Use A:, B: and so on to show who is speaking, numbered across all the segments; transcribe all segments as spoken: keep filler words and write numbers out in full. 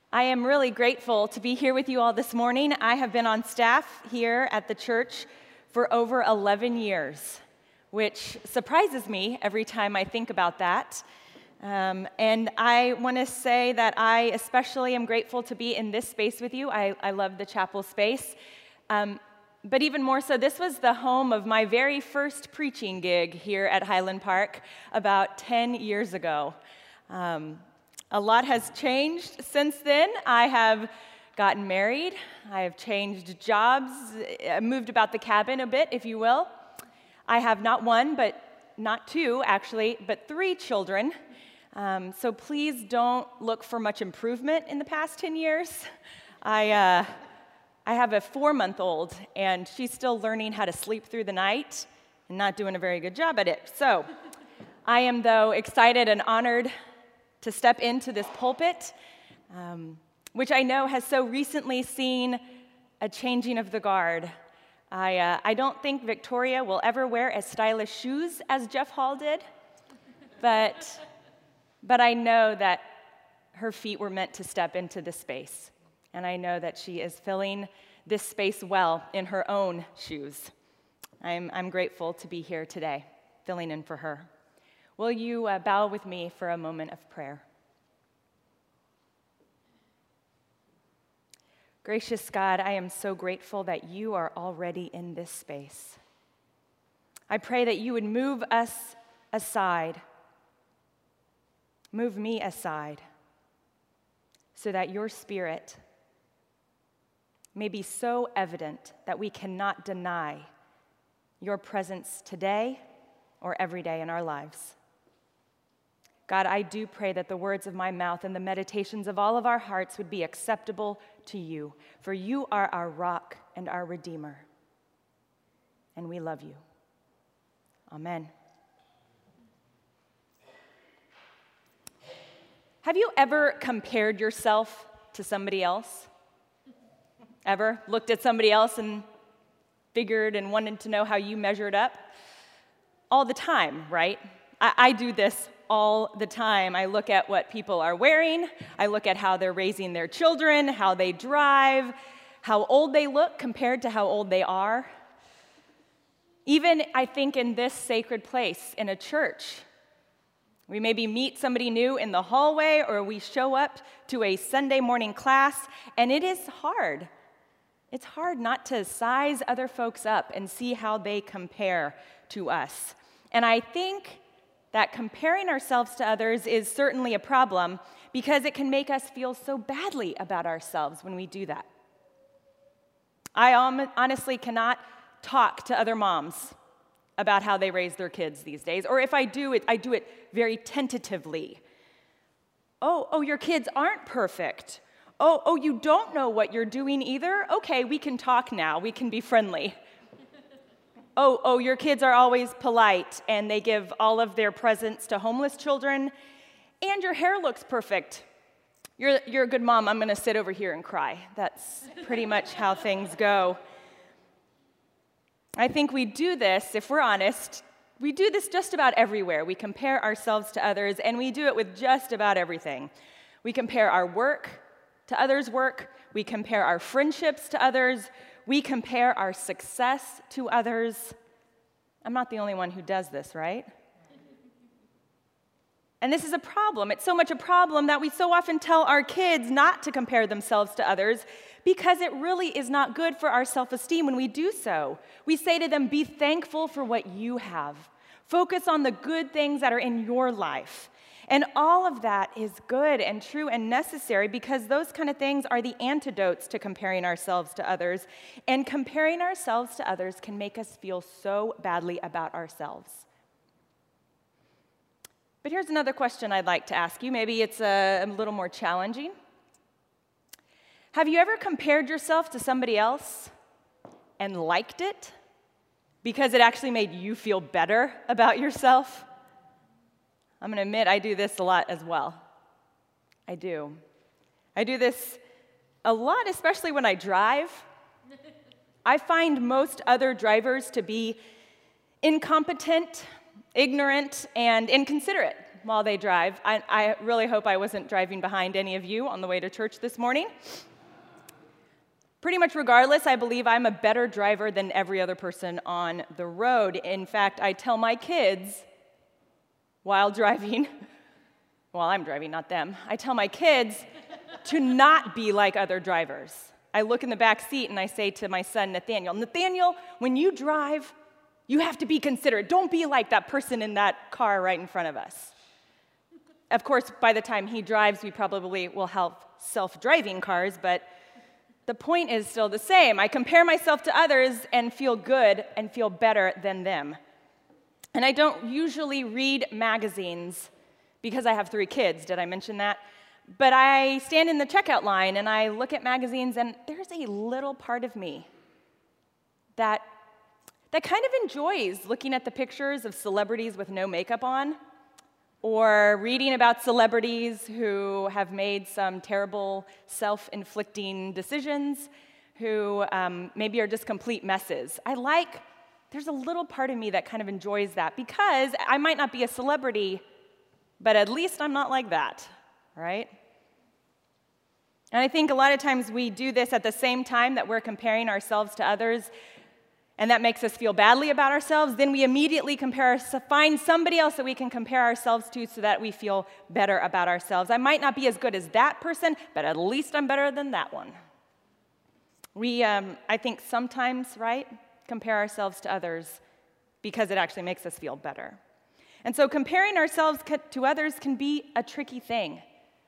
A: I am really grateful to be here with you all this morning. I have been on staff here at the church for over eleven years, which surprises me every time I think about that. Um, and I want to say that I especially am grateful to be in this space with you. I, I love the chapel space. Um, but even more so, this was the home of my very first preaching gig here at Highland Park about ten years ago. Um, A lot has changed since then. I have gotten married. I have changed jobs, moved about the cabin a bit, if you will. I have not one, but not two, actually, but three children. Um, so please don't look for much improvement in the past ten years. I, uh, I have a four-month-old, and she's still learning how to sleep through the night and not doing a very good job at it. So I am, though, excited and honored to step into this pulpit, um, which I know has so recently seen a changing of the guard. I, uh, I don't think Victoria will ever wear as stylish shoes as Jeff Hall did, but, but I know that her feet were meant to step into this space, and I know that she is filling this space well in her own shoes. I'm, I'm grateful to be here today, filling in for her. Will you uh, bow with me for a moment of prayer? Gracious God, I am so grateful that you are already in this space. I pray that you would move us aside, move me aside, so that your Spirit may be so evident that we cannot deny your presence today or every day in our lives. God, I do pray that the words of my mouth and the meditations of all of our hearts would be acceptable to you, for you are our rock and our Redeemer, and we love you. Amen. Have you ever compared yourself to somebody else? Ever looked at somebody else and figured and wanted to know how you measured up? All the time, right? I, I do this all the time. I look at what people are wearing. I look at how they're raising their children, how they drive, how old they look compared to how old they are. Even, I think, in this sacred place, in a church, we maybe meet somebody new in the hallway, or we show up to a Sunday morning class, and it is hard. It's hard not to size other folks up and see how they compare to us. And I think that comparing ourselves to others is certainly a problem because it can make us feel so badly about ourselves when we do that. I honestly cannot talk to other moms about how they raise their kids these days, or if I do it, I do it very tentatively. Oh, oh, your kids aren't perfect. Oh, oh, you don't know what you're doing either? Okay, we can talk now. We can be friendly. Oh, oh, your kids are always polite, and they give all of their presents to homeless children, and your hair looks perfect. You're, you're a good mom. I'm going to sit over here and cry. That's pretty much how things go. I think we do this, if we're honest, we do this just about everywhere. We compare ourselves to others, and we do it with just about everything. We compare our work to others' work. We compare our friendships to others. We compare our success to others. I'm not the only one who does this, right? And this is a problem. It's so much a problem that we so often tell our kids not to compare themselves to others because it really is not good for our self-esteem when we do so. We say to them, be thankful for what you have. Focus on the good things that are in your life. And all of that is good and true and necessary because those kind of things are the antidotes to comparing ourselves to others. And comparing ourselves to others can make us feel so badly about ourselves. But here's another question I'd like to ask you. Maybe it's a, a little more challenging. Have you ever compared yourself to somebody else and liked it because it actually made you feel better about yourself? I'm going to admit I do this a lot as well. I do. I do this a lot, especially when I drive. I find most other drivers to be incompetent, ignorant, and inconsiderate while they drive. I, I really hope I wasn't driving behind any of you on the way to church this morning. Pretty much regardless, I believe I'm a better driver than every other person on the road. In fact, I tell my kids while driving, while I'm driving, not them, I tell my kids to not be like other drivers. I look in the back seat and I say to my son, Nathaniel, Nathaniel, when you drive, you have to be considerate. Don't be like that person in that car right in front of us. Of course, by the time he drives, we probably will have self-driving cars, but the point is still the same. I compare myself to others and feel good and feel better than them. And I don't usually read magazines because I have three kids. Did I mention that? But I stand in the checkout line and I look at magazines, and there's a little part of me that, that kind of enjoys looking at the pictures of celebrities with no makeup on, or reading about celebrities who have made some terrible self-inflicting decisions, who um, maybe are just complete messes. I like, there's a little part of me that kind of enjoys that, because I might not be a celebrity, but at least I'm not like that, right? And I think a lot of times we do this at the same time that we're comparing ourselves to others, and that makes us feel badly about ourselves. Then we immediately compare, find somebody else that we can compare ourselves to so that we feel better about ourselves. I might not be as good as that person, but at least I'm better than that one. We, um, I think sometimes, right, compare ourselves to others because it actually makes us feel better. And so comparing ourselves to others can be a tricky thing.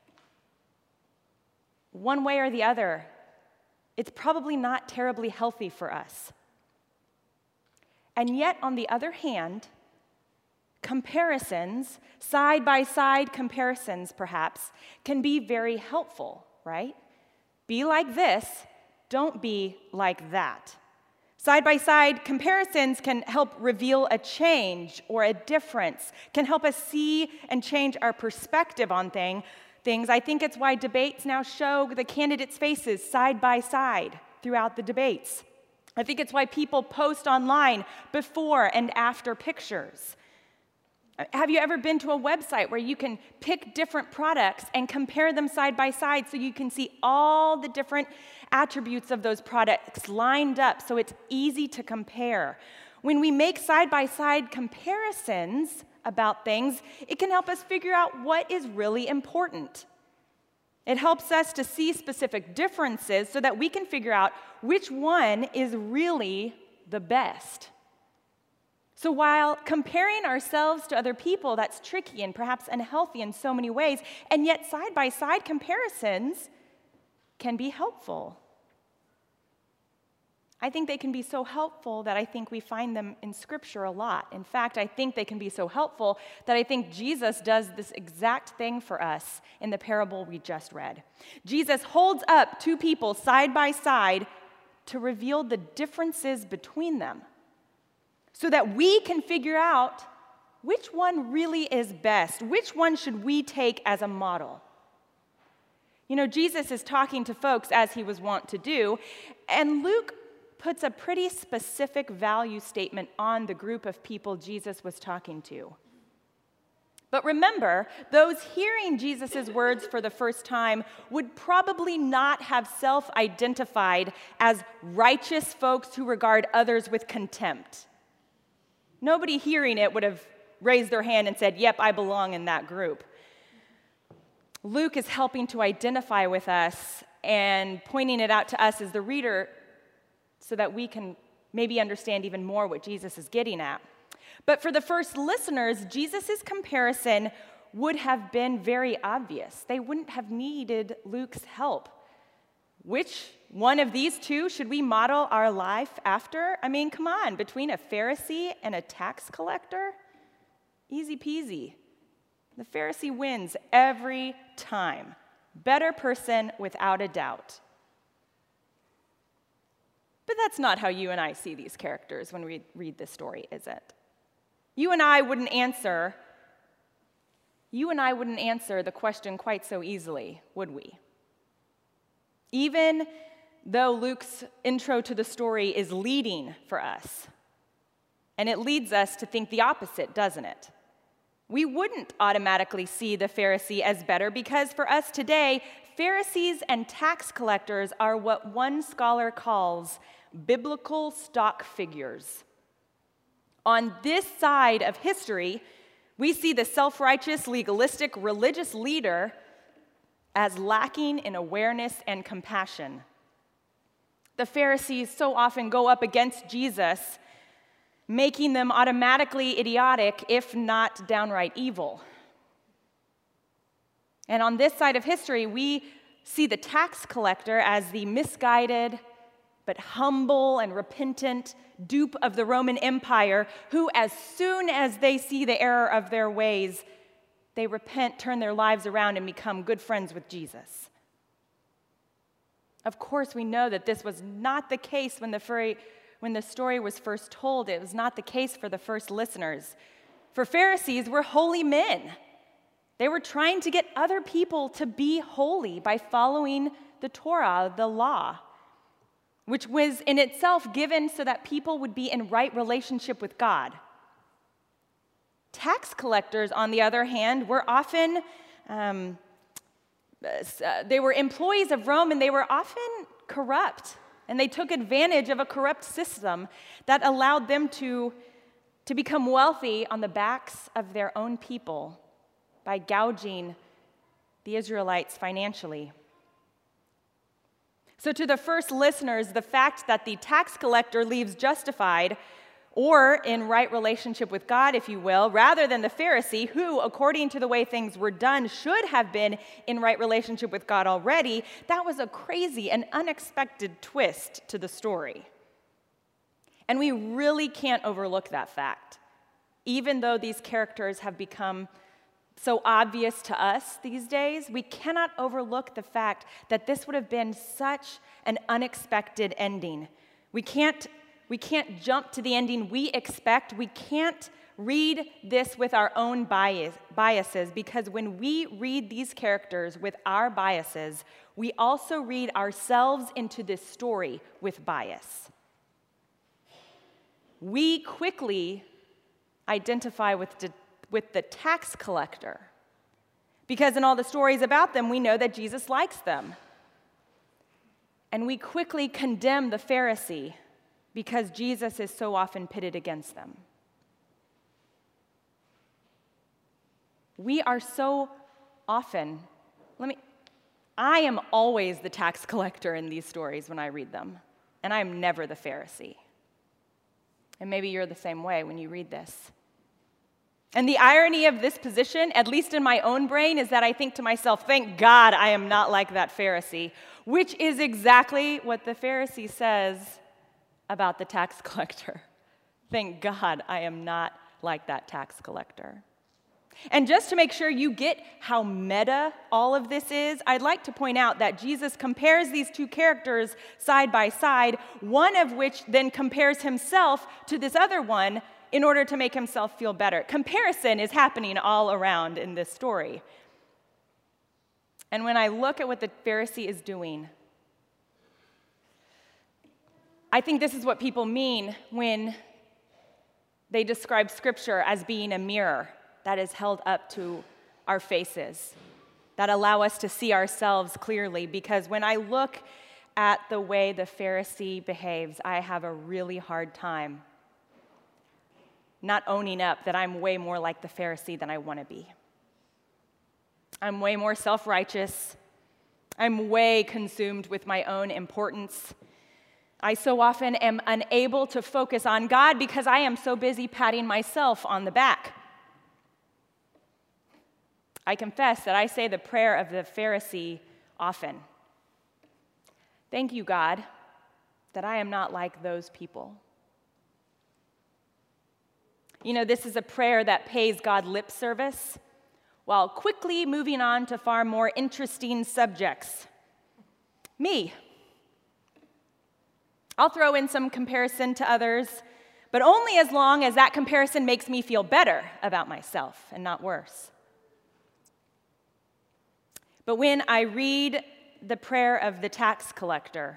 A: One way or the other, it's probably not terribly healthy for us. And yet, on the other hand, comparisons, side-by-side comparisons perhaps, can be very helpful, right? Be like this, don't be like that. Side-by-side comparisons can help reveal a change or a difference, can help us see and change our perspective on thing, things. I think it's why debates now show the candidates' faces side by side throughout the debates. I think it's why people post online before and after pictures. Have you ever been to a website where you can pick different products and compare them side by side so you can see all the different attributes of those products lined up so it's easy to compare? When we make side by side comparisons about things, it can help us figure out what is really important. It helps us to see specific differences so that we can figure out which one is really the best. So while comparing ourselves to other people, that's tricky and perhaps unhealthy in so many ways, and yet side-by-side comparisons can be helpful. I think they can be so helpful that I think we find them in Scripture a lot. In fact, I think they can be so helpful that I think Jesus does this exact thing for us in the parable we just read. Jesus holds up two people side by side to reveal the differences between them so that we can figure out which one really is best, which one should we take as a model. You know, Jesus is talking to folks as he was wont to do, and Luke puts a pretty specific value statement on the group of people Jesus was talking to. But remember, those hearing Jesus' words for the first time would probably not have self-identified as righteous folks who regard others with contempt. Nobody hearing it would have raised their hand and said, yep, I belong in that group. Luke is helping to identify with us and pointing it out to us as the reader so that we can maybe understand even more what Jesus is getting at. But for the first listeners, Jesus' comparison would have been very obvious. They wouldn't have needed Luke's help. Which one of these two should we model our life after? I mean, come on, between a Pharisee and a tax collector? Easy peasy. The Pharisee wins every time. Better person without a doubt. But that's not how you and I see these characters when we read this story, is it? You and I wouldn't answer, you and I wouldn't answer the question quite so easily, would we? Even though Luke's intro to the story is leading for us, and it leads us to think the opposite, doesn't it? we wouldn't automatically see the Pharisee as better because for us today, Pharisees and tax collectors are what one scholar calls biblical stock figures. On this side of history, we see the self-righteous, legalistic, religious leader as lacking in awareness and compassion. The Pharisees so often go up against Jesus, making them automatically idiotic, if not downright evil. And on this side of history, we see the tax collector as the misguided but humble and repentant dupe of the Roman Empire who, as soon as they see the error of their ways, they repent, turn their lives around, and become good friends with Jesus. Of course, we know that this was not the case when the, furry, when the story was first told. It was not the case for the first listeners. For Pharisees were holy men. They were trying to get other people to be holy by following the Torah, the law, which was in itself given so that people would be in right relationship with God. Tax collectors, on the other hand, were often, um, uh, they were employees of Rome, and they were often corrupt. And they took advantage of a corrupt system that allowed them to, to become wealthy on the backs of their own people by gouging the Israelites financially. So to the first listeners, the fact that the tax collector leaves justified or in right relationship with God, if you will, rather than the Pharisee, who, according to the way things were done, should have been in right relationship with God already, that was a crazy and unexpected twist to the story. And we really can't overlook that fact, even though these characters have become so obvious to us these days. We cannot overlook the fact that this would have been such an unexpected ending. We can't, we can't jump to the ending we expect. We can't read this with our own bias, biases, because when we read these characters with our biases, we also read ourselves into this story with bias. We quickly identify with the with the tax collector, because in all the stories about them, we know that Jesus likes them. And we quickly condemn the Pharisee because Jesus is so often pitted against them. We are so often, let me, I am always the tax collector in these stories when I read them, and I am never the Pharisee. And maybe you're the same way when you read this. And the irony of this position, at least in my own brain, is that I think to myself, thank God I am not like that Pharisee, which is exactly what the Pharisee says about the tax collector. Thank God I am not like that tax collector. And just to make sure you get how meta all of this is, I'd like to point out that Jesus compares these two characters side by side, one of which then compares himself to this other one in order to make himself feel better. Comparison is happening all around in this story. And when I look at what the Pharisee is doing, I think this is what people mean when they describe Scripture as being a mirror that is held up to our faces, that allow us to see ourselves clearly. Because when I look at the way the Pharisee behaves, I have a really hard time not owning up that I'm way more like the Pharisee than I want to be. I'm way more self-righteous. I'm way consumed with my own importance. I so often am unable to focus on God because I am so busy patting myself on the back. I confess that I say the prayer of the Pharisee often. Thank you, God, that I am not like those people. You know, this is a prayer that pays God lip service while quickly moving on to far more interesting subjects. Me. I'll throw in some comparison to others, but only as long as that comparison makes me feel better about myself and not worse. But when I read the prayer of the tax collector,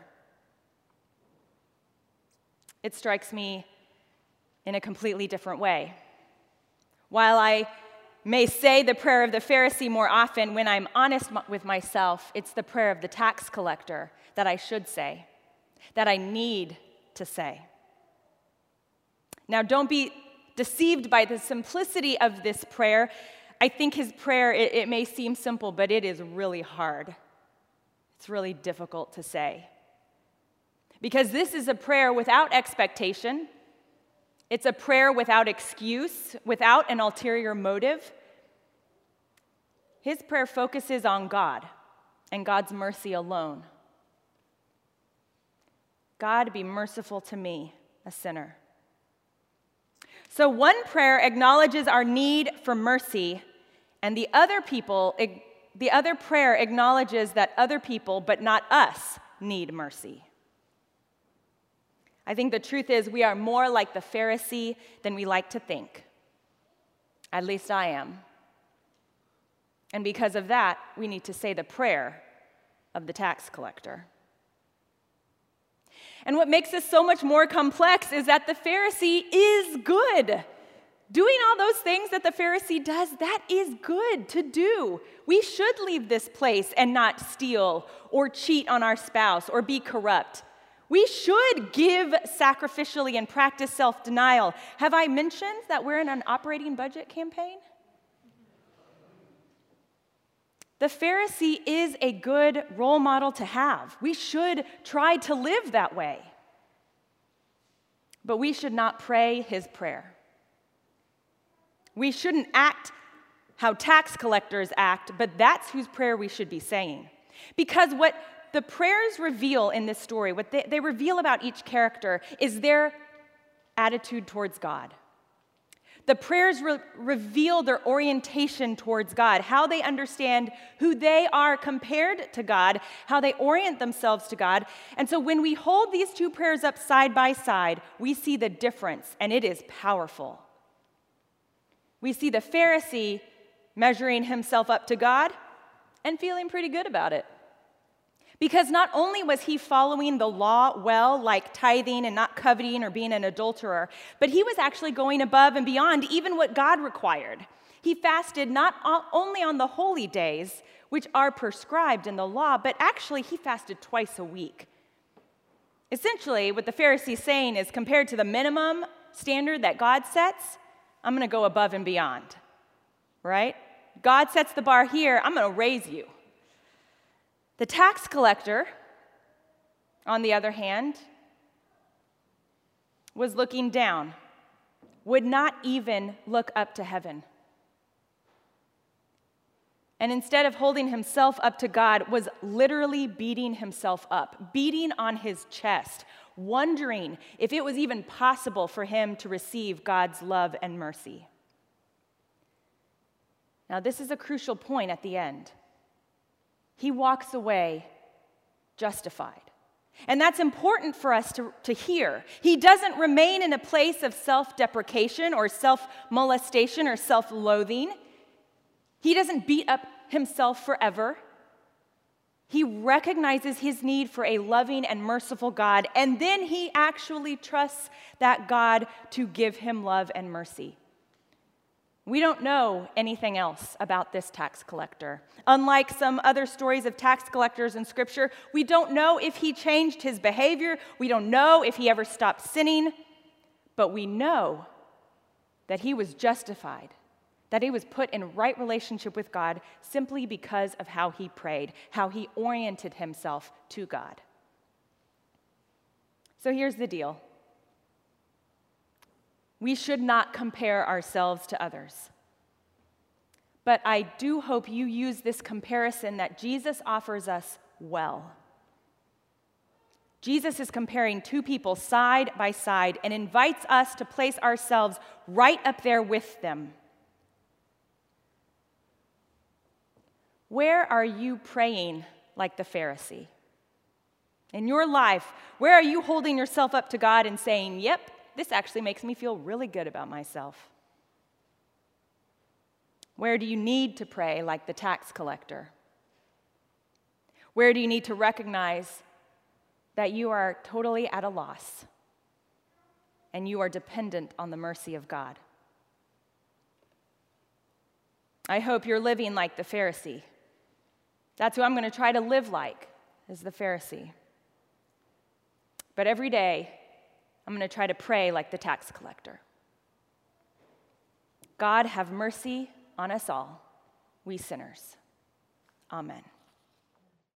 A: it strikes me in a completely different way. While I may say the prayer of the Pharisee more often, when I'm honest with myself, it's the prayer of the tax collector that I should say, that I need to say. Now, don't be deceived by the simplicity of this prayer. I think his prayer, it, it may seem simple, but it is really hard. It's really difficult to say. Because this is a prayer without expectation. It's a prayer without excuse, without an ulterior motive. His prayer focuses on God and God's mercy alone. God, be merciful to me, a sinner. So one prayer acknowledges our need for mercy, and the other people, the other prayer acknowledges that other people, but not us, need mercy. I think the truth is we are more like the Pharisee than we like to think. At least I am. And because of that, we need to say the prayer of the tax collector. And what makes this so much more complex is that the Pharisee is good. Doing all those things that the Pharisee does, that is good to do. We should leave this place and not steal or cheat on our spouse or be corrupt. We should give sacrificially and practice self-denial. Have I mentioned that we're in an operating budget campaign? The Pharisee is a good role model to have. We should try to live that way. But we should not pray his prayer. We shouldn't act how tax collectors act, but that's whose prayer we should be saying. Because what the prayers reveal in this story, what they, they reveal about each character, is their attitude towards God. The prayers re- reveal their orientation towards God, how they understand who they are compared to God, how they orient themselves to God. And so when we hold these two prayers up side by side, we see the difference, and it is powerful. We see the Pharisee measuring himself up to God and feeling pretty good about it. Because not only was he following the law well, like tithing and not coveting or being an adulterer, but he was actually going above and beyond even what God required. He fasted not only on the holy days, which are prescribed in the law, but actually he fasted twice a week. Essentially, what the Pharisee is saying is, compared to the minimum standard that God sets, I'm going to go above and beyond, right? God sets the bar here, I'm going to raise you. The tax collector, on the other hand, was looking down, would not even look up to heaven. And instead of holding himself up to God, was literally beating himself up, beating on his chest, wondering if it was even possible for him to receive God's love and mercy. Now, this is a crucial point at the end. He walks away justified. And that's important for us to, to hear. He doesn't remain in a place of self-deprecation or self-molestation or self-loathing. He doesn't beat up himself forever. He recognizes his need for a loving and merciful God, and then he actually trusts that God to give him love and mercy. We don't know anything else about this tax collector. Unlike some other stories of tax collectors in Scripture, we don't know if he changed his behavior. We don't know if he ever stopped sinning. But we know that he was justified, that he was put in right relationship with God simply because of how he prayed, how he oriented himself to God. So here's the deal. We should not compare ourselves to others. But I do hope you use this comparison that Jesus offers us well. Jesus is comparing two people side by side and invites us to place ourselves right up there with them. Where are you praying like the Pharisee? In your life, where are you holding yourself up to God and saying, yep, this actually makes me feel really good about myself? Where do you need to pray like the tax collector? Where do you need to recognize that you are totally at a loss and you are dependent on the mercy of God? I hope you're living like the Pharisee. That's who I'm going to try to live like, is the Pharisee. But every day, I'm going to try to pray like the tax collector. God, have mercy on us all, we sinners. Amen.